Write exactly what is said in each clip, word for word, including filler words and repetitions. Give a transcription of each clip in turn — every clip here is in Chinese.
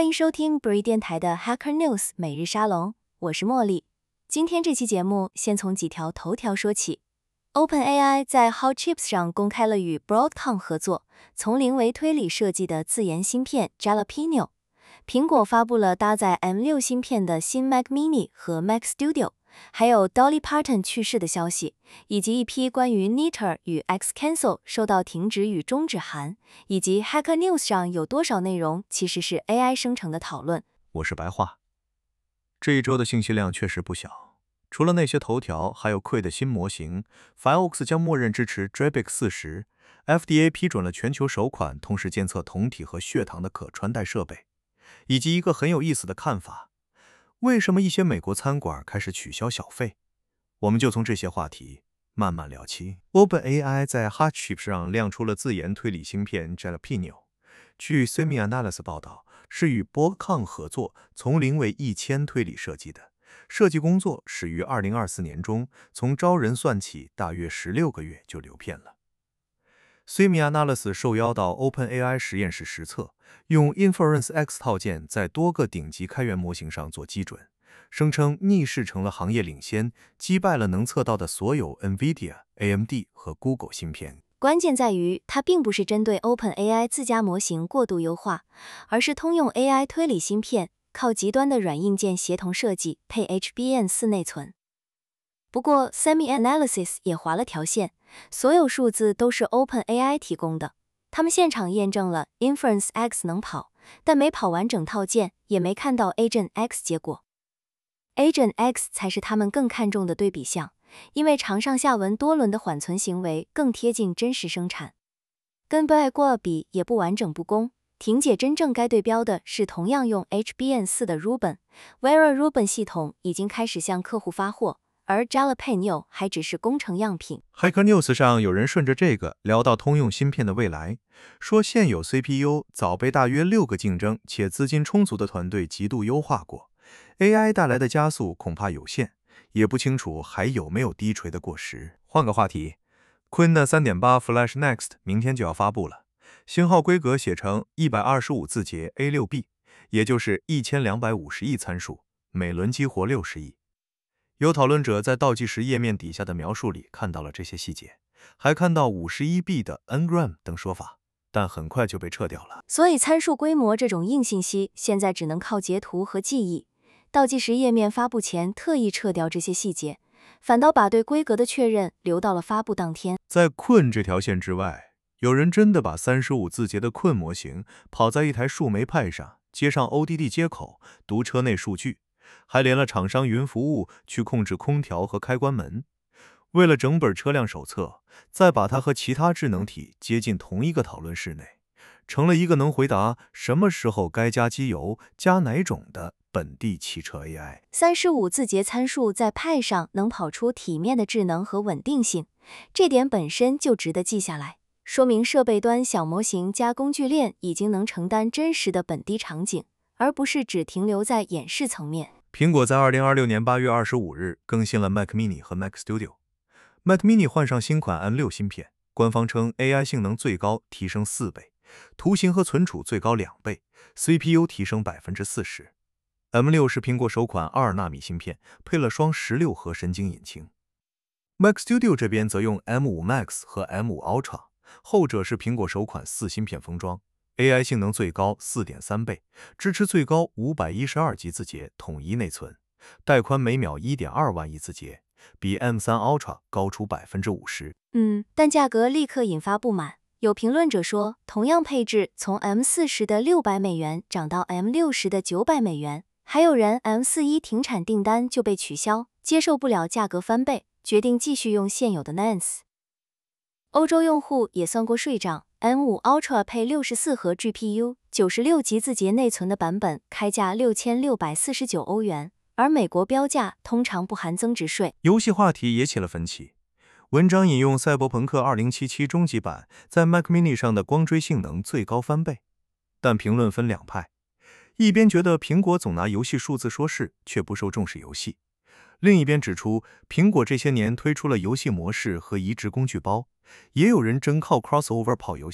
欢迎收听 Bree 电台的 Hacker News 每日沙龙，我是茉莉。今天这期节目先从几条头条说起。OpenAI 在 Hot Chips 上公开了与 Broadcom 合作，从零维推理设计的自研芯片 Jalapeno。苹果发布了搭载 M 六 芯片的新 Mac Mini 和 Mac Studio， 还有 Dolly Parton 去世的消息，以及一批关于 Niter 与 Xcancel 受到停止与终止函，以及 Hacker News 上有多少内容其实是 A I 生成的讨论。 我是白话。这一周的信息量确实不小，除了那些头条，还有 Q 的新模型 Fireworks 将默认支持 Drabic 四十 ，F D A 批准了全球首款同时监测酮体和血糖的可穿戴设备，以及一个很有意思的看法：为什么一些美国餐馆开始取消小费？我们就从这些话题慢慢聊起。OpenAI 在 Hot Chips 上亮出了自研推理芯片 Jalapeno， 据 SemiAnalysis 报道，是与 Broadcom 合作，从零为一千推理设计的。设计工作始于二零二四年中，从招人算起，大约十六个月就流片了。SemiAnalysis 受邀到 OpenAI 实验室实测，用 Inference X 套件在多个顶级开源模型上做基准，声称逆势成了行业领先，击败了能测到的所有 NVIDIA、A M D 和 Google 芯片。 关键在于，它并不是针对 OpenAI 自家模型过度优化，而是通用 A I 推理芯片，靠极端的软硬件协同设计，配 H B M 四 内存。不过 SemiAnalysis 也划了条线，所有数字都是 OpenAI 提供的。他们现场验证了 Inference X 能跑，但没跑完整套件，也没看到 Agent X 结果。Agent X 才是他们更看重的对比项，因为长上下文多轮的缓存行为更贴近真实生产。跟 B I G O 比也不完整不公，婷姐真正该对标的是同样用 H B M 四 的 Rubin。Vera Rubin 系统已经开始向客户发货，而 Jalapeno 还只是工程样品。 Hacker News 上有人顺着这个聊到通用芯片的未来，说现有 C P U 早被大约六个竞争且资金充足的团队极度优化过， A I 带来的加速恐怕有限，也不清楚还有没有低垂的过时。换个话题， Quinn 的 三点八 Flash Next 明天就要发布了，型号规格写成一百二十五字节 A 六 B， 也就是一千两百五十亿参数，每轮激活六十亿。有讨论者在倒计时页面底下的描述里看到了这些细节，还看到五十一 B 的 Ngram 等说法，但很快就被撤掉了。 所以参数规模这种硬信息现在只能靠截图和记忆。倒计时页面发布前特意撤掉这些细节，反倒把对规格的确认留到了发布当天。 在 Quinn 这条线之外，有人真的把三十五字节的 Quinn 模型跑在一台树莓派上，接上 O D D 接口，读车内数据，还连了厂商云服务去控制空调和开关门。为了整本车辆手册，再把它和其他智能体接进同一个讨论室内，成了一个能回答什么时候该加机油、加哪种的本地汽车 A I。 三十五字节参数在派上能跑出体面的智能和稳定性，这点本身就值得记下来，说明设备端小模型加工具链已经能承担真实的本地场景，而不是只停留在演示层面。 苹果在二零二六年八月二十五日更新了 Mac Mini 和 Mac Studio。Mac Mini 换上新款 M 六 芯片，官方称 A I 性能最高提升四倍，图形和存储最高两倍， C P U 提升 百分之四十。 M 六 是苹果首款二纳米芯片，配了双十六核神经引擎。Mac Studio 这边则用 M 五 Max 和 M 五 Ultra， 后者是苹果首款四芯片封装， A I 性能最高 四点三倍，支持最高五百一十二级字节统一内存，带宽每秒 一点二万亿字节，比 M 三 Ultra 高出 百分之五十。 嗯，但价格立刻引发不满。有评论者说，同样配置从 M 四十 的六百美元涨到 M 六十 的九百美元，还有人 M 四十一 停产订单就被取消，接受不了价格翻倍，决定继续用现有的 N A S。 欧洲用户也算过税账， M 五 Ultra 配六十四核 G P U 九十六级字节内存的版本开价六千六百四十九欧元，而美国标价通常不含增值税。 游戏话题也起了分歧，文章引用赛博朋克二零七七终极版在 Mac Mini 上的光追性能最高翻倍，但评论分两派，一边觉得苹果总拿游戏数字说事，却不受重视游戏，另一边指出苹果这些年推出了游戏模式和移植工具包，也有人真靠 crossover 跑游戏，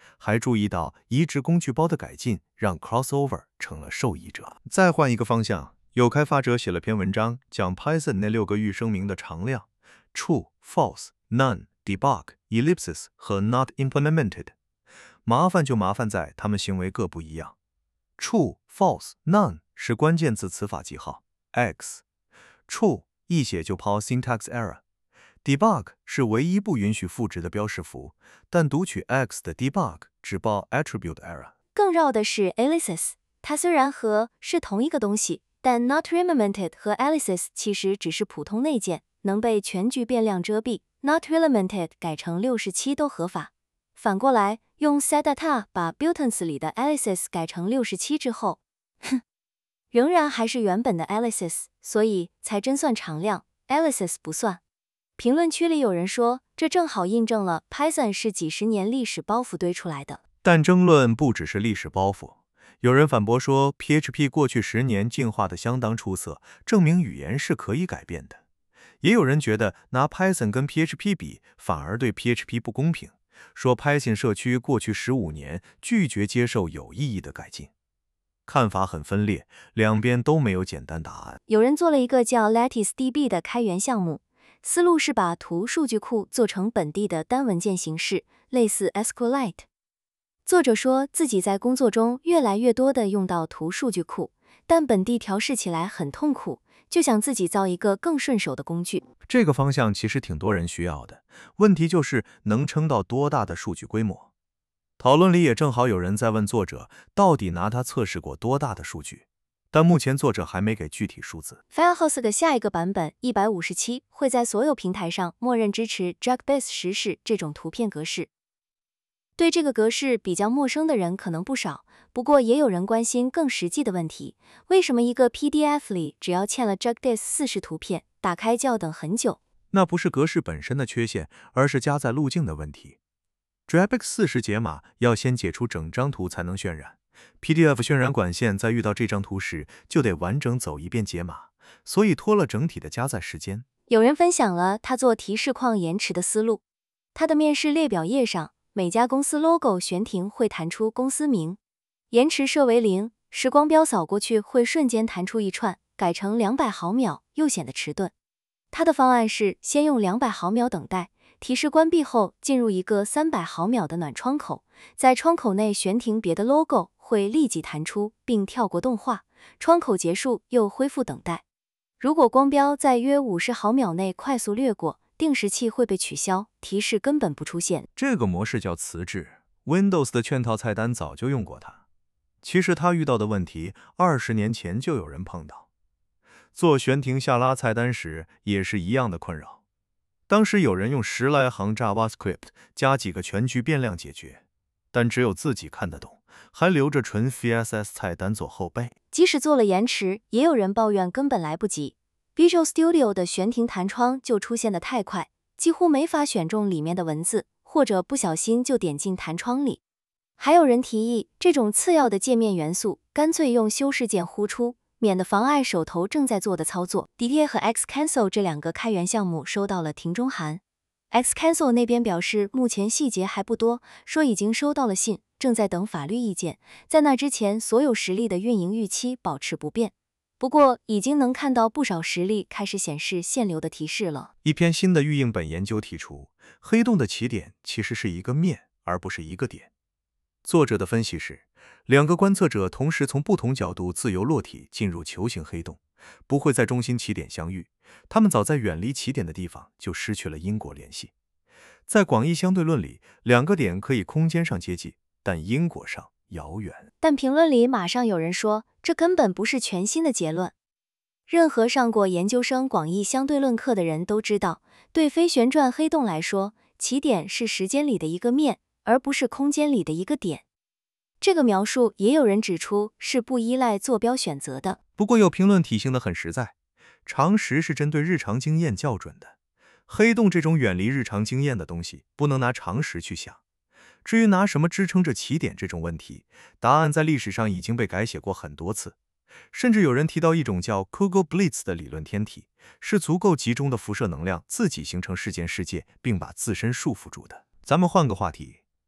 还注意到移植工具包的改进让 crossover 成了受益者。再换一个方向，有开发者写了篇文章，讲 Python 那六个预声明的常量 true、false、none、debug、ellipsis 和 not implemented。麻烦就麻烦在它们行为各不一样。True、false、none 是关键字词法记号 x。True 一写就抛 syntax error。Debug 是唯一不允许赋值的标识符，但读取 x 的 debug 只报 attribute error。 更绕的是 ellipsis， 它虽然和是同一个东西，但 not implemented 和 ellipsis 其实只是普通内建，能被全局变量遮蔽。not implemented 改成六十七都合法。反过来，用 setData 把 Butons 里的 ellipsis 改成六十七之后，哼，仍然还是原本的 ellipsis， 所以才真算常量 ，ellipsis 不算。评论区里有人说，这正好印证了 Python 是几十年历史包袱堆出来的。 但争论不只是历史包袱，有人反驳说 P H P 过去十年进化的相当出色，证明语言是可以改变的。也有人觉得拿 Python 跟 P H P 比，反而对 P H P 不公平，说 Python 社区过去十五年拒绝接受有意义的改进。看法很分裂，两边都没有简单答案。 有人做了一个叫 LatticeDB 的开源项目，思路是把图数据库做成本地的单文件形式，类似 SQLite。作者说自己在工作中越来越多的用到图数据库，但本地调试起来很痛苦，就想自己造一个更顺手的工具。 这个方向其实挺多人需要的，问题就是能撑到多大的数据规模。讨论里也正好有人在问作者，到底拿它测试过多大的数据？但目前作者还没给具体数字。 Firehouse 的下一个版本一百五十七会在所有平台上默认支持 JAGBase 实时这种图片格式。对这个格式比较陌生的人可能不少，不过也有人关心更实际的问题，为什么一个 P D F 里只要嵌了 JAGBase 四十图片，打开就要等很久？ 那不是格式本身的缺陷，而是加载路径的问题。JAGBase 四十解码要先解出整张图才能渲染。P D F 渲染管线在遇到这张图时，就得完整走一遍解码，所以拖了整体的加载时间。 有人分享了他做提示框延迟的思路。他的面试列表页上，每家公司 logo 悬停会弹出公司名，延迟设为零，时光标扫过去会瞬间弹出一串，改成两百毫秒又显得迟钝。他的方案是先用两百毫秒等待，提示关闭后进入一个三百毫秒的暖窗口，在窗口内悬停别的 logo。会立即弹出并跳过动画，窗口结束又恢复等待。如果光标在约五十毫秒内快速掠过，定时器会被取消，提示根本不出现。 这个模式叫磁制 ，Windows 的圈套菜单早就用过它。其实他遇到的问题，二十年前就有人碰到。做悬停下拉菜单时也是一样的困扰。当时有人用十来行 JavaScript 加几个全局变量解决，但只有自己看得懂。还留着纯 C S S 菜单做后备。 即使做了延迟，也有人抱怨根本来不及。Visual Studio 的悬停弹窗就出现得太快，几乎没法选中里面的文字，或者不小心就点进弹窗里。还有人提议，这种次要的界面元素，干脆用修饰键呼出，免得妨碍手头正在做的操作。D T A 和 Xcancel 这两个开源项目收到了庭中函。Xcancel 那边表示目前细节还不多，说已经收到了信，正在等法律意见，在那之前所有实例的运营预期保持不变。不过已经能看到不少实例开始显示限流的提示了。 一篇新的预印本研究提出，黑洞的起点其实是一个面，而不是一个点。作者的分析是，两个观测者同时从不同角度自由落体进入球形黑洞，不会在中心起点相遇，他们早在远离起点的地方就失去了因果联系。在广义相对论里，两个点可以空间上接近，但因果上遥远。 但评论里马上有人说，这根本不是全新的结论。任何上过研究生广义相对论课的人都知道，对非旋转黑洞来说，起点是时间里的一个面，而不是空间里的一个点。这个描述也有人指出是不依赖坐标选择的。 不过有评论体现得很实在，常识是针对日常经验校准的。黑洞这种远离日常经验的东西，不能拿常识去想。至于拿什么支撑着起点这种问题，答案在历史上已经被改写过很多次。甚至有人提到一种叫 Kugel Blitz 的理论天体，是足够集中的辐射能量自己形成事件世界，并把自身束缚住的。咱们换个话题，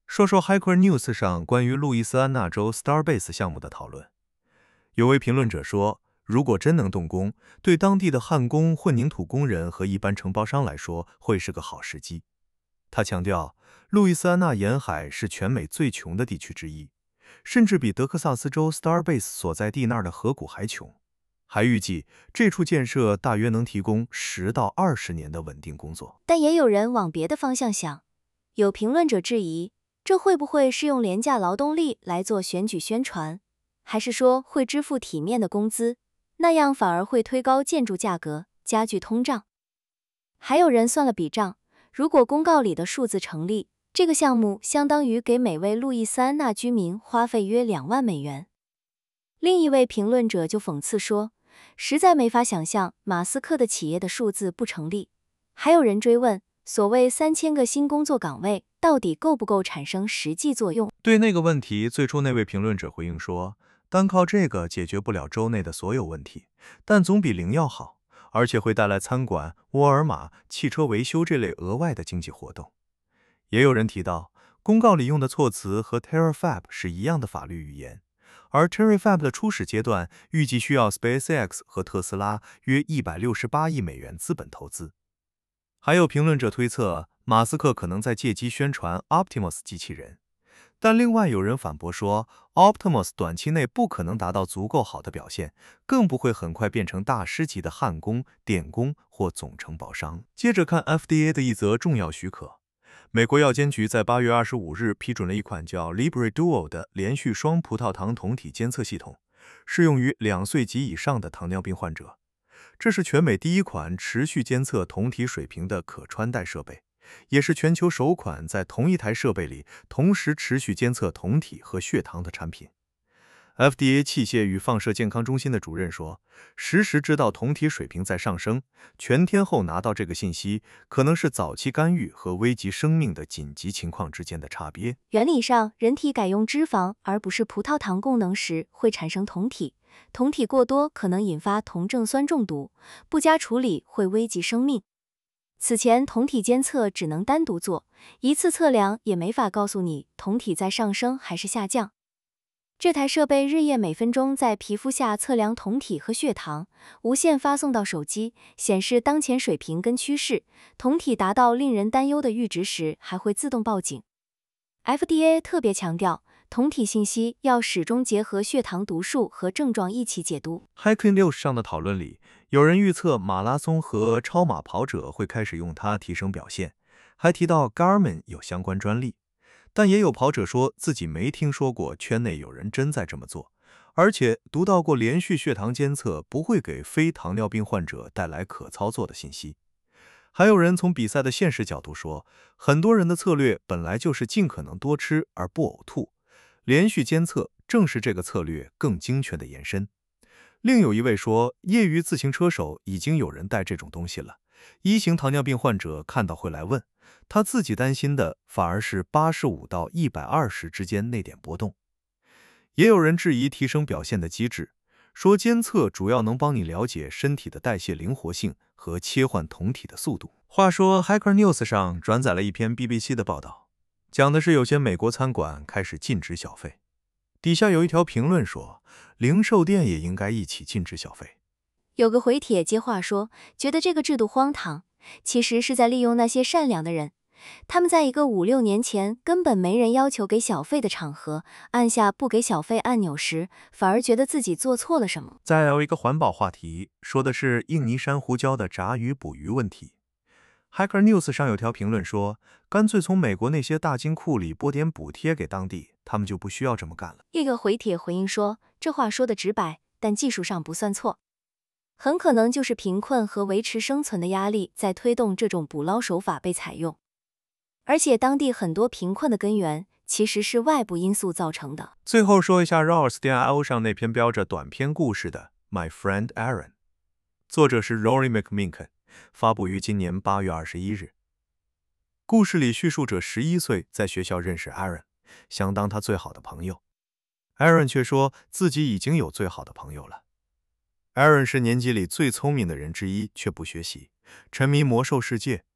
说说 Hacker News 上关于路易斯安那州 Starbase 项目的讨论。有位评论者说，如果真能动工，对当地的焊工、混凝土工人和一般承包商来说，会是个好时机。他强调，路易斯安那沿海是全美最穷的地区之一，甚至比德克萨斯州 Starbase 所在地那儿的河谷还穷。还预计这处建设大约能提供十到二十年的稳定工作。 但也有人往别的方向想，有评论者质疑，这会不会是用廉价劳动力来做选举宣传，还是说会支付体面的工资，那样反而会推高建筑价格，加剧通胀？还有人算了笔账，如果公告里的数字成立，这个项目相当于给每位路易斯安那居民花费约两万美元。另一位评论者就讽刺说，实在没法想象马斯克的企业的数字不成立。还有人追问，所谓三千个新工作岗位到底够不够产生实际作用？ 对那个问题，最初那位评论者回应说，单靠这个解决不了州内的所有问题，但总比零要好，而且会带来餐馆、沃尔玛、汽车维修这类额外的经济活动。也有人提到，公告里用的措辞和 Terafab 是一样的法律语言，而 Terafab 的初始阶段预计需要 SpaceX 和特斯拉约一百六十八亿美元资本投资。还有评论者推测，马斯克可能在借机宣传 Optimus 机器人，但另外有人反驳说 Optimus 短期内不可能达到足够好的表现，更不会很快变成大师级的焊工、电工或总承包商。接着看 F D A 的一则重要许可，美国药监局在八月二十五日批准了一款叫 Libre Duo 的连续双葡萄糖酮体监测系统，适用于两岁及以上的糖尿病患者。这是全美第一款持续监测酮体水平的可穿戴设备，也是全球首款在同一台设备里同时持续监测酮体和血糖的产品。F D A 器械与放射健康中心的主任说，实时知道酮体水平在上升，全天候拿到这个信息，可能是早期干预和危及生命的紧急情况之间的差别。 原理上，人体改用脂肪而不是葡萄糖供能时会产生酮体，酮体过多可能引发酮症酸中毒，不加处理会危及生命。此前酮体监测只能单独做，一次测量也没法告诉你酮体在上升还是下降。这台设备日夜每分钟在皮肤下测量酮体和血糖，无线发送到手机，显示当前水平跟趋势，酮体达到令人担忧的阈值时还会自动报警。F D A 特别强调，酮体信息要始终结合血糖读数和症状一起解读。 Hacker News 上的讨论里，有人预测马拉松和超马跑者会开始用它提升表现，还提到 Garmin 有相关专利。但也有跑者说自己没听说过圈内有人真在这么做，而且读到过连续血糖监测不会给非糖尿病患者带来可操作的信息。还有人从比赛的现实角度说，很多人的策略本来就是尽可能多吃而不呕吐，连续监测正是这个策略更精确的延伸。另有一位说，业余自行车手已经有人带这种东西了，一型糖尿病患者看到会来问，他自己担心的反而是八十五到一百二十之间那点波动。也有人质疑提升表现的机制，说监测主要能帮你了解身体的代谢灵活性和切换酮体的速度。话说 Hacker News 上转载了一篇 B B C 的报道，讲的是有些美国餐馆开始禁止小费。底下有一条评论说，零售店也应该一起禁止小费。 有个回帖接话说，觉得这个制度荒唐，其实是在利用那些善良的人。他们在一个五六年前根本没人要求给小费的场合，按下不给小费按钮时，反而觉得自己做错了什么。 再有一个环保话题，说的是印尼珊瑚礁的炸鱼捕鱼问题。Hacker News 上有条评论说，干脆从美国那些大金库里拨点补贴给当地，他们就不需要这么干了。 一个回帖回应说，这话说的直白，但技术上不算错。很可能就是贫困和维持生存的压力在推动这种捕捞手法被采用。而且当地很多贫困的根源其实是外部因素造成的。 最后说一下 Roars 点 I O 上那篇标着短篇故事的 My Friend Aaron， 作者是 Rory McMinken， 发布于今年八月二十一日。故事里叙述者十一岁在学校认识 Aaron， 想当他最好的朋友。Aaron 却说自己已经有最好的朋友了。Aaron 是年级里最聪明的人之一，却不学习，沉迷魔兽世界，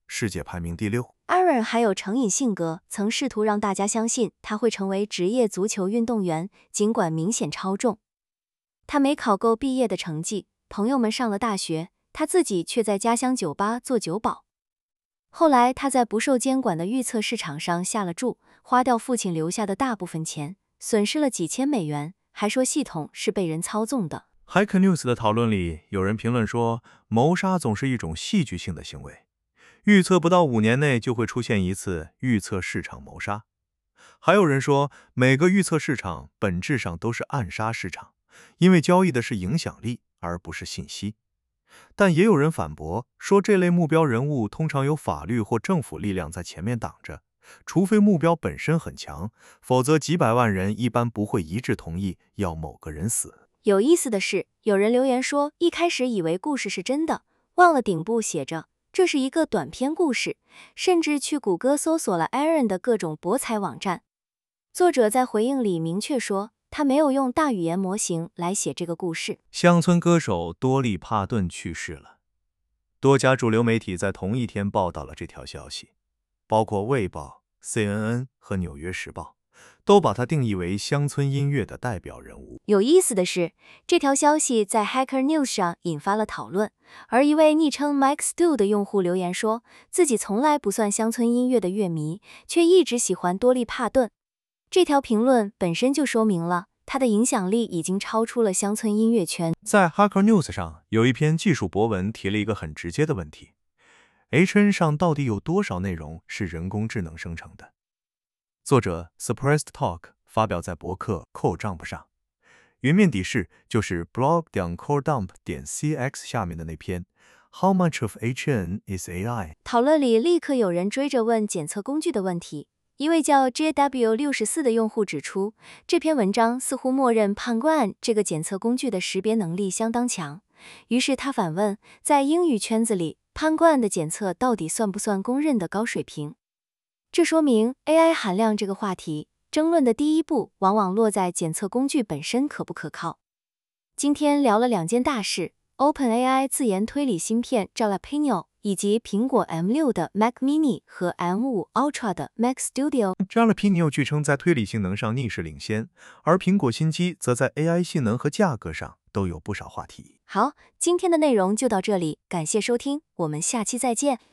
世界排名第六。 Aaron 还有成瘾性格，曾试图让大家相信他会成为职业足球运动员，尽管明显超重。他没考够毕业的成绩，朋友们上了大学，他自己却在家乡酒吧做酒保。后来他在不受监管的预测市场上下了注，花掉父亲留下的大部分钱，损失了几千美元，还说系统是被人操纵的。 Hacker News 的讨论里，有人评论说，谋杀总是一种戏剧性的行为，预测不到五年内就会出现一次预测市场谋杀。还有人说，每个预测市场本质上都是暗杀市场，因为交易的是影响力，而不是信息。但也有人反驳说，这类目标人物通常有法律或政府力量在前面挡着，除非目标本身很强，否则几百万人一般不会一致同意要某个人死。 有意思的是，有人留言说，一开始以为故事是真的，忘了顶部写着这是一个短篇故事，甚至去谷歌搜索了 Aaron 的各种博彩网站。作者在回应里明确说，他没有用大语言模型来写这个故事。 乡村歌手多利·帕顿去世了，多家主流媒体在同一天报道了这条消息，包括《卫报》、C N N 和《纽约时报》。都把它定义为乡村音乐的代表人物。 有意思的是，这条消息在 Hacker News 上引发了讨论，而一位昵称 Mike Stu 的用户留言说，自己从来不算乡村音乐的乐迷，却一直喜欢多利·帕顿。这条评论本身就说明了他的影响力已经超出了乡村音乐圈。 在 Hacker News 上有一篇技术博文提了一个很直接的问题 ：H N 上到底有多少内容是人工智能生成的？作者 Suppressed Talk 发表在博客 CodeDump 上，云面底示就是 blog 点 codedump 点 c x 下面的那篇 How much of H N is A I？ 讨论里立刻有人追着问检测工具的问题。一位叫 J W 六十四 的用户指出，这篇文章似乎默认 Penguin 这个检测工具的识别能力相当强。于是他反问，在英语圈子里 Penguin 的检测到底算不算公认的高水平？这说明 A I 含量这个话题，争论的第一步往往落在检测工具本身可不可靠。今天聊了两件大事 ，OpenAI 自研推理芯片 Jalapeno， 以及苹果 M 六 的 Mac Mini 和 M 五 Ultra 的 Mac Studio。 Jalapeno 据称在推理性能上逆势领先，而苹果新机则在 A I 性能和价格上都有不少话题。 好，今天的内容就到这里，感谢收听，我们下期再见。